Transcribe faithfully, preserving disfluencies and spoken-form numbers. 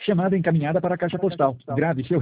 Chamada encaminhada para a caixa postal. Grave seu